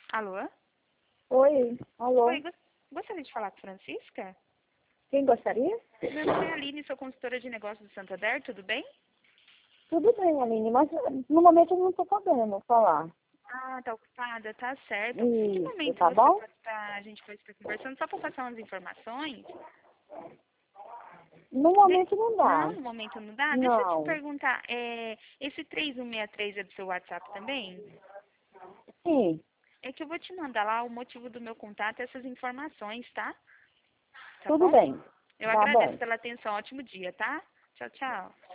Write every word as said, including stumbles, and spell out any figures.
Alô? Oi, alô. Oi, gos- gostaria de falar com Francisca? Quem gostaria? Meu nome é Aline, sou consultora de negócios do Santander, tudo bem? Tudo bem, Aline, mas no momento eu não estou podendo falar. Ah, tá ocupada, tá certo. Em que Isso, momento tá você bom? pode estar, a gente pode estar conversando, só para passar umas informações? No De- momento não Não, dá. no momento não dá. Deixa eu te Não. perguntar, é, esse três um seis três é do seu WhatsApp também? Sim, É que eu vou te mandar lá o motivo do meu contato e essas informações, tá? Tá tudo bom? bem. Eu Tá agradeço bom. pela atenção, ótimo dia, tá? Tchau, tchau.